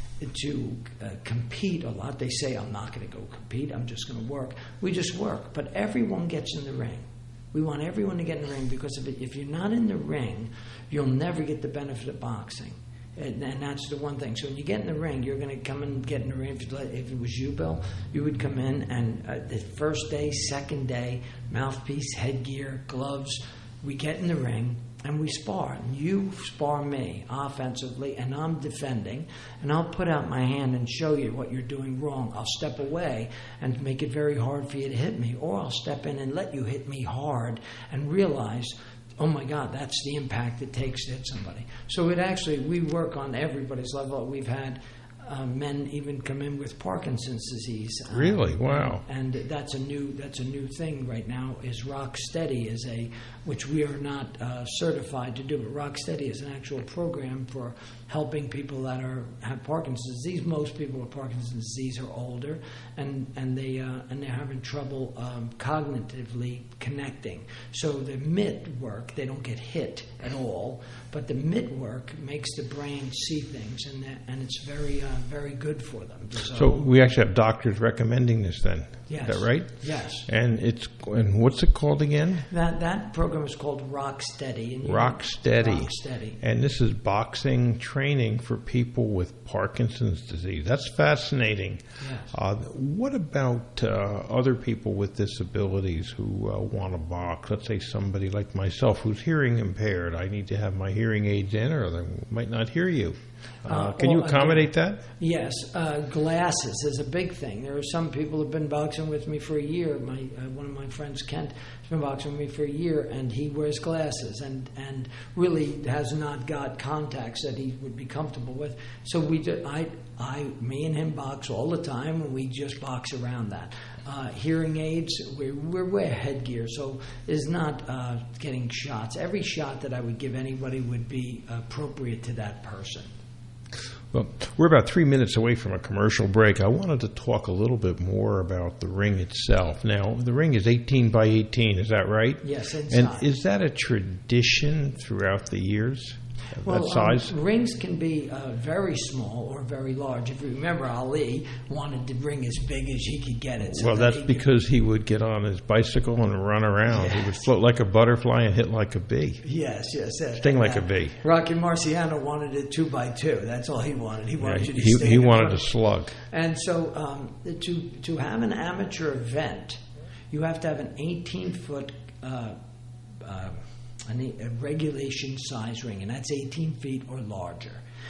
to compete a lot. They say, I'm not going to go compete, I'm just going to work. We just work. But everyone gets in the ring. We want everyone to get in the ring, because if you're not in the ring, you'll never get the benefit of boxing. And that's the one thing. So when you get in the ring, you're going to come and get in the ring. If it was you, Bill, you would come in, and the first day, second day, mouthpiece, headgear, gloves, we get in the ring and we spar. And you spar me offensively, and I'm defending, and I'll put out my hand and show you what you're doing wrong. I'll step away and make it very hard for you to hit me, or I'll step in and let you hit me hard and realize, oh my God, that's the impact it takes to hit somebody. So we work on everybody's level. We've had men even come in with Parkinson's disease. Really? Wow. And that's a new thing right now. Is Rock Steady which we are not certified to do, but Rock Steady is an actual program for helping people that have Parkinson's disease. Most people with Parkinson's disease are older, and they're having trouble cognitively connecting. So the mitt work, they don't get hit at all, but the mitt work makes the brain see things, and it's very very good for them. So we actually have doctors recommending this then. Yes. Is that right? Yes. And what's it called again? That program is called Rock Steady. Rock Steady. Rock Steady. And this is boxing training for people with Parkinson's disease. That's fascinating. Yes. What about other people with disabilities who want to box? Let's say somebody like myself who's hearing impaired. I need to have my hearing aids in, or they might not hear you. Can you accommodate that? Yes. Glasses is a big thing. There are some people who have been boxing with me for a year. One of my friends, Kent, has been boxing with me for a year, and he wears glasses and really has not got contacts that he would be comfortable with. So me and him box all the time, and we just box around that. Hearing aids, we wear headgear, so is not getting shots. Every shot that I would give anybody would be appropriate to that person. Well, we're about 3 minutes away from a commercial break. I wanted to talk a little bit more about the ring itself. Now, the ring is 18 by 18, is that right? Yes, inside. And is that a tradition throughout the years? Well, that size? Rings can be very small or very large. If you remember, Ali wanted the ring as big as he could get it. So that's because he would get on his bicycle and run around. Yes. He would float like a butterfly and hit like a bee. Yes. Sting like a bee. Rocky Marciano wanted it 2 by 2. That's all he wanted. He wanted you to stay. He wanted a slug. And so to have an amateur event, you have to have an 18-foot a regulation size ring, and that's 18 feet or larger.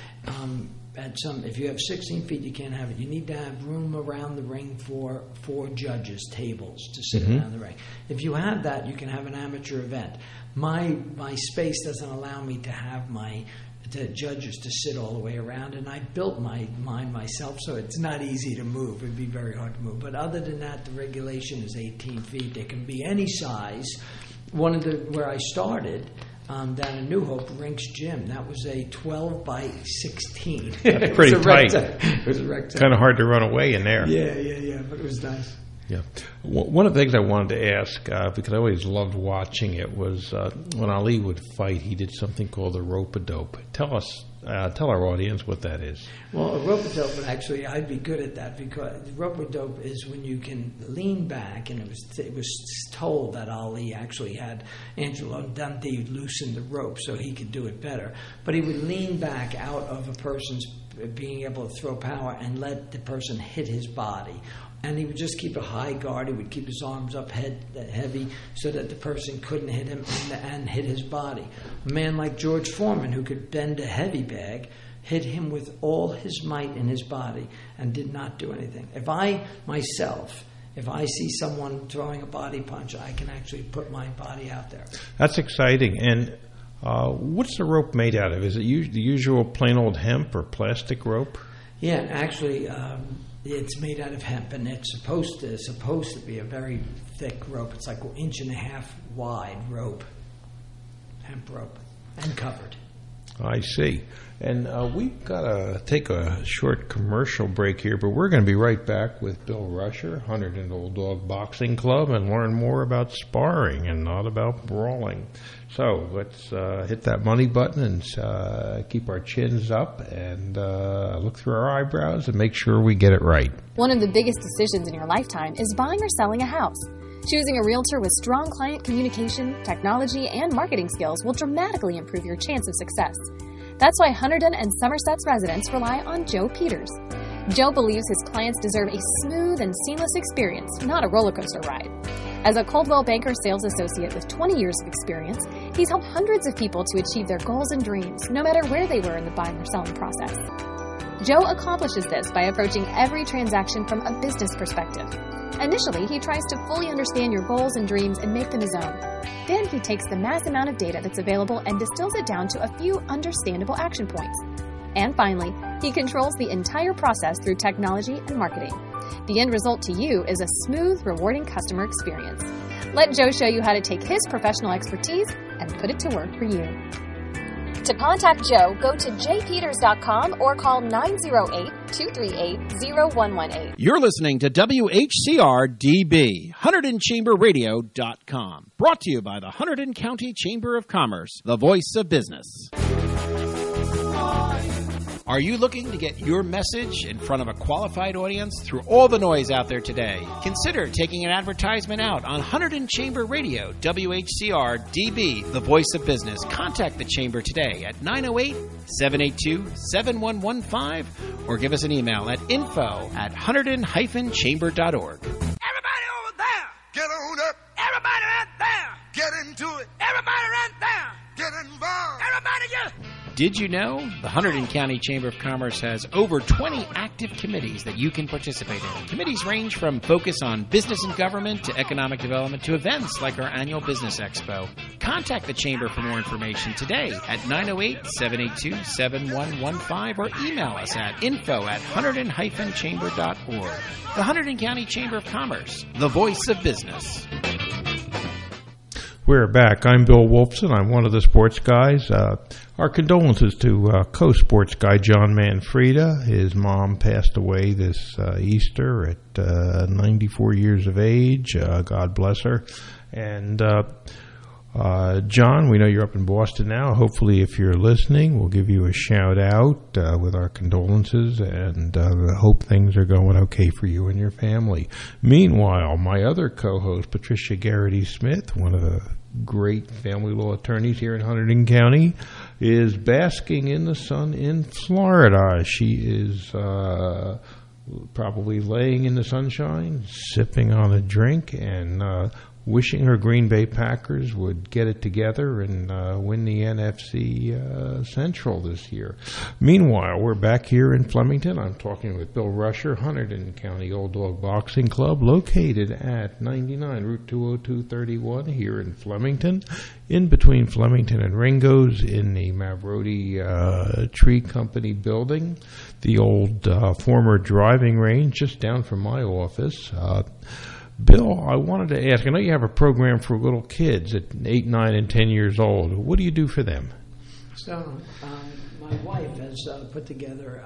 If you have 16 feet, you can't have it. You need to have room around the ring for 4 judges' tables to sit around the ring. If you have that, you can have an amateur event. My space doesn't allow me to have the judges to sit all the way around, and I built mine myself, so it's not easy to move. It'd be very hard to move. But other than that, the regulation is 18 feet. They can be any size. Where I started, down in New Hope, Rinks Gym, that was a 12 by 16. That's pretty tight. It was a rectangle. Kind of hard to run away in there. Yeah, but it was nice. Yeah. One of the things I wanted to ask, because I always loved watching it, was when Ali would fight, he did something called the rope-a-dope. Tell our audience what that is. Well, a rope-a-dope, actually, I'd be good at that, because rope-a-dope is when you can lean back, and it was told that Ali actually had Angelo Dundee loosen the rope so he could do it better. But he would lean back out of a person's being able to throw power and let the person hit his body. And he would just keep a high guard. He would keep his arms up heavy so that the person couldn't hit him and hit his body. A man like George Foreman, who could bend a heavy bag, hit him with all his might in his body and did not do anything. If I myself if I see someone throwing a body punch, I can actually put my body out there. That's exciting. And what's the rope made out of? Is it the usual plain old hemp or plastic rope? Yeah, actually, it's made out of hemp, and it's supposed to be a very thick rope. It's like 1.5 inches wide rope, hemp rope, and covered. I see. And we've got to take a short commercial break here, but we're going to be right back with Bill Rusher, Hunterdon Old Dog Boxing Club, and learn more about sparring and not about brawling. So let's hit that money button and keep our chins up and look through our eyebrows and make sure we get it right. One of the biggest decisions in your lifetime is buying or selling a house. Choosing a realtor with strong client communication, technology, and marketing skills will dramatically improve your chance of success. That's why Hunterdon and Somerset's residents rely on Joe Peters. Joe believes his clients deserve a smooth and seamless experience, not a roller coaster ride. As a Coldwell Banker sales associate with 20 years of experience, he's helped hundreds of people to achieve their goals and dreams, no matter where they were in the buying or selling process. Joe accomplishes this by approaching every transaction from a business perspective. Initially, he tries to fully understand your goals and dreams and make them his own. Then he takes the mass amount of data that's available and distills it down to a few understandable action points. And finally, he controls the entire process through technology and marketing. The end result to you is a smooth, rewarding customer experience. Let Joe show you how to take his professional expertise and put it to work for you. To contact Joe, go to jpeters.com or call 908-238-0118. You're listening to WHCR-DB, HunterdonChamberRadio.com. Brought to you by the Hunterdon County Chamber of Commerce, the voice of business. Are you looking to get your message in front of a qualified audience through all the noise out there today? Consider taking an advertisement out on Hunterdon Chamber Radio, WHCR-DB, the voice of business. Contact the Chamber today at 908-782-7115 or give us an email at info@hunterdon-chamber.org. Everybody over there, get on up. Everybody right there, get into it. Everybody right there, get involved. Everybody get... Did you know the Hunterdon County Chamber of Commerce has over 20 active committees that you can participate in? Committees range from focus on business and government to economic development to events like our annual Business Expo. Contact the Chamber for more information today at 908-782-7115 or email us at info@hunterdon-chamber.org. The Hunterdon County Chamber of Commerce, the voice of business. We're back. I'm Bill Wolfson. I'm one of the sports guys. Our condolences to co-sports guy John Manfreda. His mom passed away this Easter at 94 years of age. God bless her. And John, we know you're up in Boston now. Hopefully, if you're listening, we'll give you a shout out with our condolences and hope things are going okay for you and your family. Meanwhile, my other co-host, Patricia Garrity-Smith, one of the great family law attorneys here in Hunterdon County, is basking in the sun in Florida. She is probably laying in the sunshine, sipping on a drink, and wishing her Green Bay Packers would get it together and win the NFC Central this year. Meanwhile, we're back here in Flemington. I'm talking with Bill Rusher, Hunterdon County Old Dog Boxing Club, located at 99 Route 20231 here in Flemington, in between Flemington and Ringo's in the Mavrodi Tree Company building, the old former driving range just down from my office. Bill, I wanted to ask, I know you have a program for little kids at 8, 9, and 10 years old. What do you do for them? So my wife has put together,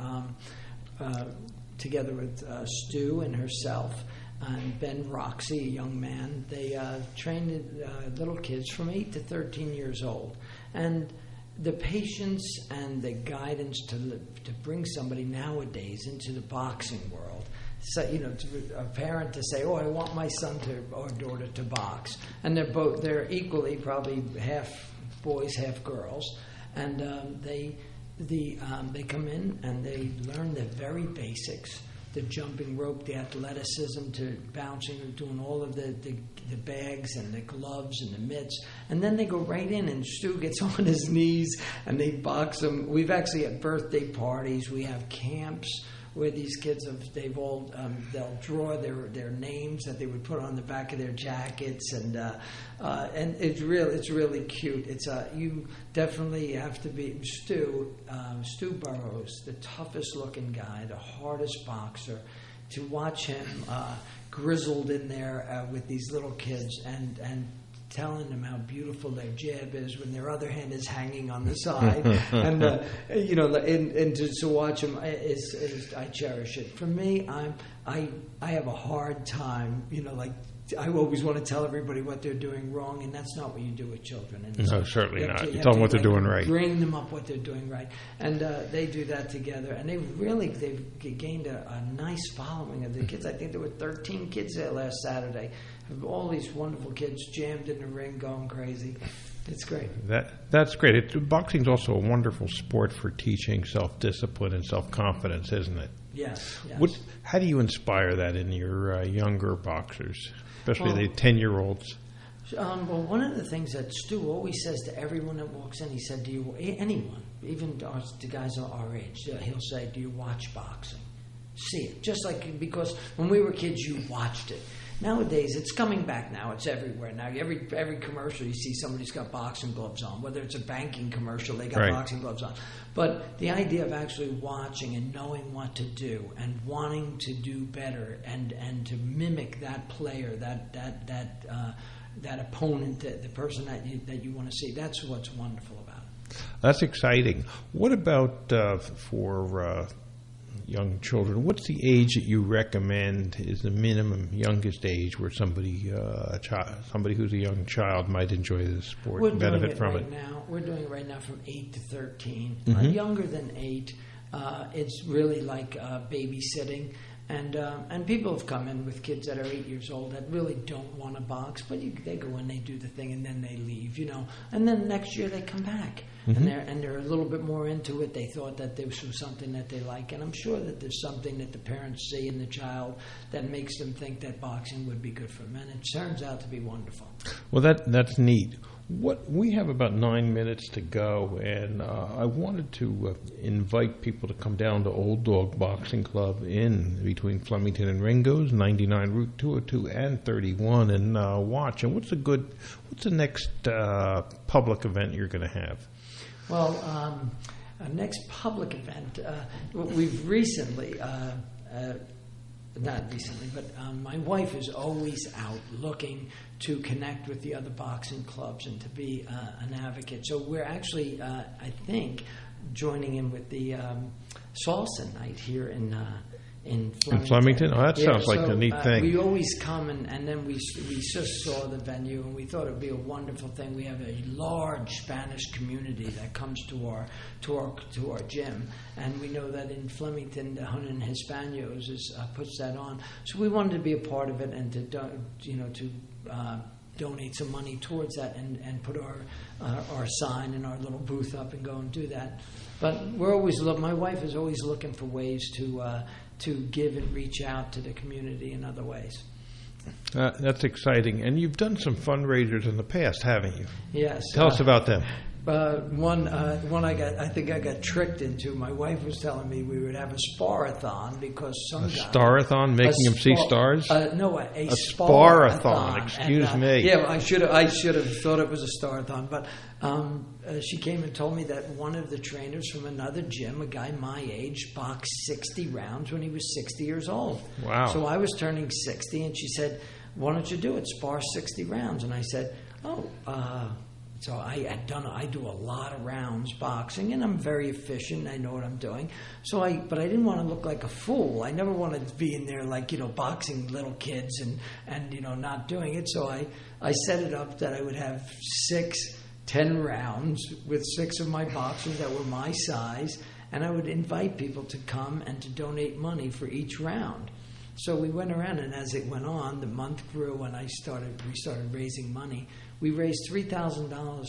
together with Stu and herself, and Ben Roxy, a young man, they train little kids from 8 to 13 years old. And the patience and the guidance to bring somebody nowadays into the boxing world. So, to a parent to say, "Oh, I want my son or daughter to box," and they're equally probably half boys, half girls, and they come in and they learn the very basics, the jumping rope, the athleticism, to bouncing, doing all of the bags and the gloves and the mitts, and then they go right in and Stu gets on his knees and they box them. We've actually had birthday parties, we have camps. where these kids they'll draw their names that they would put on the back of their jackets, and it's really cute. You definitely have to be Stu Burrows, the toughest looking guy, the hardest boxer. To watch him grizzled in there with these little kids and telling them how beautiful their jab is when their other hand is hanging on the side, and to watch him is I cherish it. For me, I have a hard time, I always want to tell everybody what they're doing wrong, and that's not what you do with children. And no, certainly not. You tell them what they're doing right. Bring them up what they're doing right. And they do that together. And they've gained a nice following of the kids. I think there were 13 kids there last Saturday. All these wonderful kids jammed in the ring going crazy. It's great. That's great. Boxing's also a wonderful sport for teaching self-discipline and self-confidence, isn't it? Yes. How do you inspire that in your younger boxers, especially the 10-year-olds? Well, one of the things that Stu always says to everyone that walks in, he said, anyone, even the guys our age, he'll say, do you watch boxing? See it. Just like, because when we were kids, you watched it. Nowadays, it's coming back now. It's everywhere now. Every commercial, you see somebody's got boxing gloves on. Whether it's a banking commercial, they got boxing gloves on. But the idea of actually watching and knowing what to do and wanting to do better and to mimic that player, that opponent, the person that you want to see, that's what's wonderful about it. That's exciting. What about for young children? What's the age that you recommend is the minimum youngest age where somebody who's a young child might enjoy this sport and benefit from it? We're doing it right now from 8 to 13. Younger than 8, it's really like babysitting. And people have come in with kids that are 8 years old that really don't want to box, but they go in, they do the thing, and then they leave, And then next year they come back, and they're a little bit more into it. They thought that this was something that they like, and I'm sure that there's something that the parents see in the child that makes them think that boxing would be good for them, and it turns out to be wonderful. Well, that's neat. We have about 9 minutes to go, and I wanted to invite people to come down to Old Dog Boxing Club in between Flemington and Ringo's, 99 Route 202 and 31, and watch. And what's the next public event you're going to have? Well, our next public event, we've recently. Not recently, but my wife is always out looking to connect with the other boxing clubs and to be an advocate. So we're actually, I think, joining in with the salsa night here in Flemington. In Flemington? Oh, that sounds like a neat thing. We always come and then we just saw the venue and we thought it would be a wonderful thing. We have a large Spanish community that comes to our gym, and we know that in Flemington, the Hunan Hispanos puts that on. So we wanted to be a part of it and to donate some money towards that and put our sign and our little booth up and go and do that. But my wife is always looking for ways to give and reach out to the community in other ways. That's exciting. And you've done some fundraisers in the past, haven't you? Yes. Tell us about them. One I think I got tricked into. My wife was telling me we would have a sparathon because some guy... Starathon? Making them see stars? No, a sparathon. Excuse me. Yeah, I should have thought it was a starathon. But she came and told me that one of the trainers from another gym, a guy my age, boxed 60 rounds when he was 60 years old. Wow. So I was turning 60, and she said, why don't you do it? Spar 60 rounds. And I said, so I do a lot of rounds boxing, and I'm very efficient. I know what I'm doing. But I didn't want to look like a fool. I never wanted to be in there like, boxing little kids and not doing it. So I set it up that I would have 10 rounds with 6 of my boxers that were my size, and I would invite people to come and to donate money for each round. So we went around, and as it went on, the month grew, and we started raising money. We raised $3,000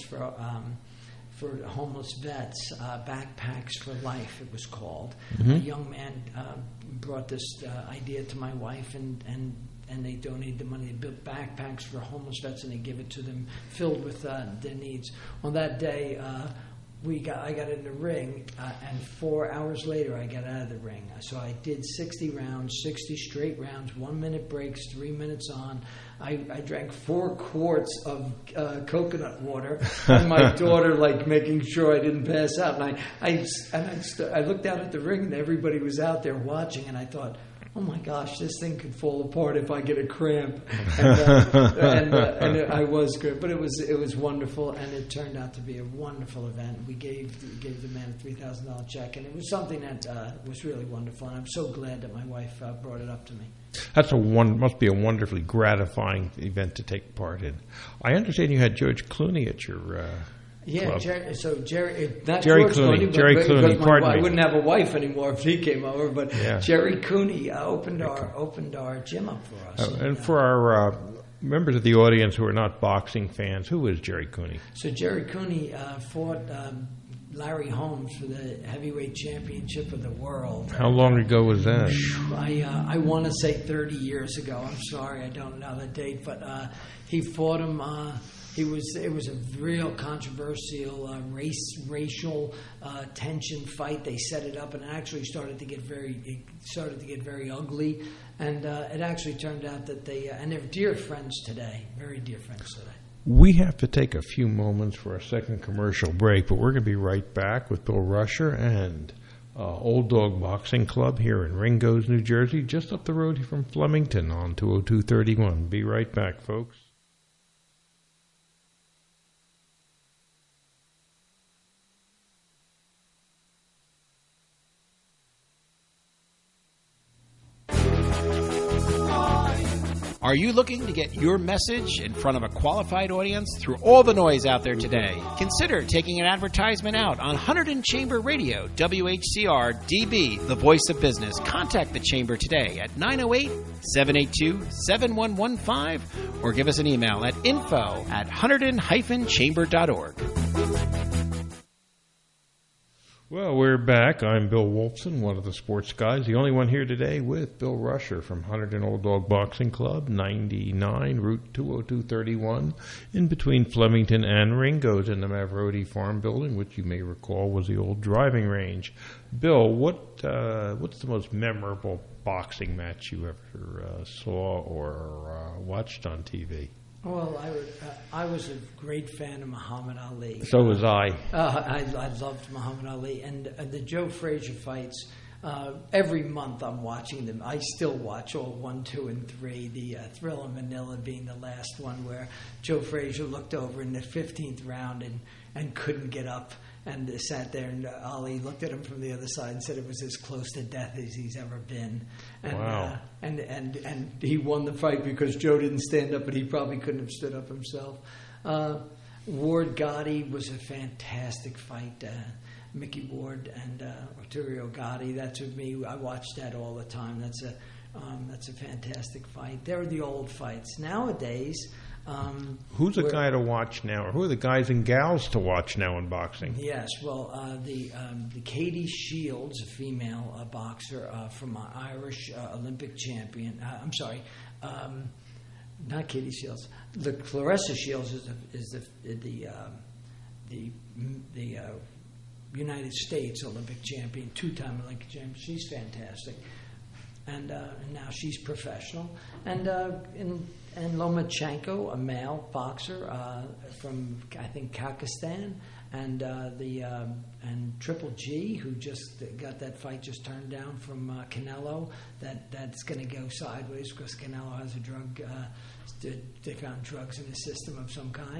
for homeless vets, Backpacks for Life, it was called. A young man brought this idea to my wife, and they donated the money. They built backpacks for homeless vets, and they give it to them filled with their needs. On that day, I got in the ring, and 4 hours later I got out of the ring. So I did 60 rounds, 60 straight rounds, 1 minute breaks, 3 minutes on. I drank 4 quarts of coconut water, and my daughter making sure I didn't pass out. And I looked out at the ring, and everybody was out there watching, and I thought, oh my gosh, this thing could fall apart if I get a cramp. And I was good, but it was wonderful, and it turned out to be a wonderful event. We gave the man a $3,000 check, and it was something that was really wonderful. And I'm so glad that my wife brought it up to me. That's must be a wonderfully gratifying event to take part in. I understand you had George Clooney at your. Yeah, Jerry Clooney. Pardon me. I wouldn't have a wife anymore if he came over. But yeah. Jerry Clooney opened our gym up for us. And for our members of the audience who are not boxing fans, who is Jerry Clooney? So Jerry Clooney fought Larry Holmes for the heavyweight championship of the world. How long ago was that? I want to say 30 years ago. I'm sorry, I don't know the date, but he fought him. It was a real controversial racial tension fight. They set it up, and it actually started to get very ugly. And it actually turned out that and they're dear friends today, very dear friends today. We have to take a few moments for a second commercial break, but we're going to be right back with Bill Rusher and Old Dog Boxing Club here in Ringoes, New Jersey, just up the road from Flemington on 20231. Be right back, folks. Are you looking to get your message in front of a qualified audience through all the noise out there today? Consider taking an advertisement out on Hunterdon Chamber Radio, WHCR DB, the voice of business. Contact the Chamber today at 908-782-7115 or give us an email at info@hunterdon-chamber.org. Well, we're back. I'm Bill Wolfson, one of the sports guys, the only one here today with Bill Rusher from Hunterdon Old Dog Boxing Club, 99 Route 20231, in between Flemington and Ringoes in the Mavrodi Farm Building, which you may recall was the old driving range. Bill, what's the most memorable boxing match you ever saw or watched on TV? Well, I was a great fan of Muhammad Ali. So was I. I loved Muhammad Ali. And the Joe Frazier fights, every month I'm watching them. I still watch all 1, 2, and 3. The Thrill of Manila being the last one where Joe Frazier looked over in the 15th round and couldn't get up. And sat there, and Ali looked at him from the other side and said it was as close to death as he's ever been. And, wow. And he won the fight because Joe didn't stand up, but he probably couldn't have stood up himself. Ward Gotti was a fantastic fight. Mickey Ward and Arturo Gotti. That's with me. I watch that all the time. That's a fantastic fight. They're the old fights. Nowadays. Who's a guy to watch now, or who are the guys and gals to watch now in boxing? Yes, well, the Katie Shields, a female boxer from Irish Olympic champion. I'm sorry, not Katie Shields. The Clarissa Shields is the United States Olympic champion, 2-time Olympic champion. She's fantastic, and now she's professional, and Lomachenko, a male boxer from I think Kazakhstan, and Triple G, who just got that fight just turned down from Canelo. That's going to go sideways because Canelo has a drug. They found drugs in the system of some kind.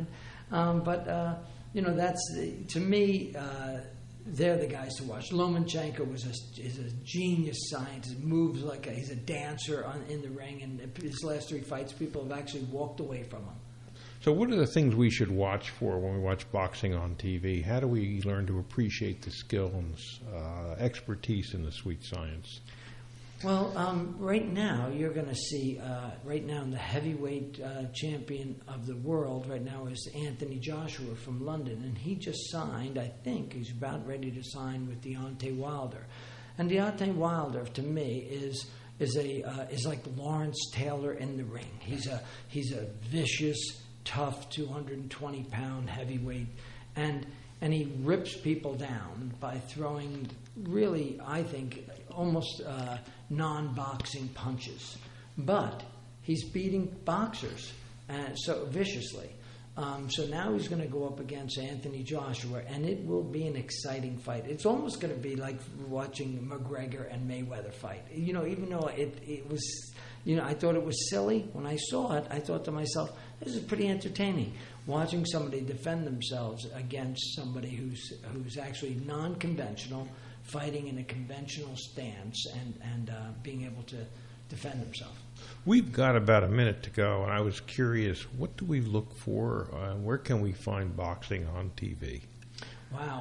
That's to me. They're the guys to watch. Lomachenko is a genius scientist. Moves like he's a dancer in the ring. And his last 3 fights, people have actually walked away from him. So what are the things we should watch for when we watch boxing on TV? How do we learn to appreciate the skill and expertise in the sweet science? Well, right now you're going to see, right now in the heavyweight champion of the world right now is Anthony Joshua from London, and he just signed, I think, he's about ready to sign with Deontay Wilder. And Deontay Wilder, to me, is like Lawrence Taylor in the ring. He's a vicious, tough 220-pound heavyweight, and and he rips people down by throwing really, I think, almost non-boxing punches. But he's beating boxers so viciously. So now he's going to go up against Anthony Joshua, and it will be an exciting fight. It's almost going to be like watching McGregor and Mayweather fight. Even though it was, I thought it was silly. When I saw it, I thought to myself, this is pretty entertaining. Watching somebody defend themselves against somebody who's actually non-conventional, fighting in a conventional stance, and being able to defend himself. We've got about a minute to go, and I was curious, what do we look for? Where can we find boxing on TV? Wow.